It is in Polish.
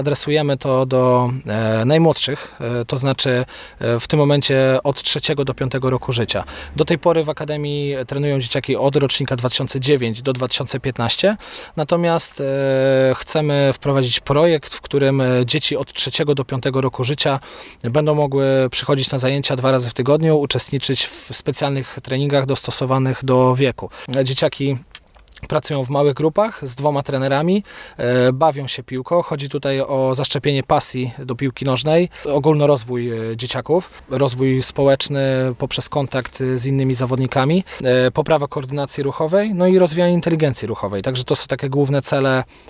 Adresujemy to do najmłodszych, to znaczy w tym momencie od 3 do 5 roku życia. Do tej pory w Akademii trenują dzieciaki od rocznika 2009 do 2015, natomiast chcemy wprowadzić projekt, w którym dzieci od 3 do 5 roku życia będą mogły przychodzić na zajęcia 2 razy w tygodniu, uczestniczyć w specjalnych treningach dostosowanych do wieku. Dzieciaki pracują w małych grupach z 2 trenerami, bawią się piłką. Chodzi tutaj o zaszczepienie pasji do piłki nożnej, ogólnorozwój dzieciaków, rozwój społeczny poprzez kontakt z innymi zawodnikami, poprawa koordynacji ruchowej, no i rozwijanie inteligencji ruchowej. Także to są takie główne cele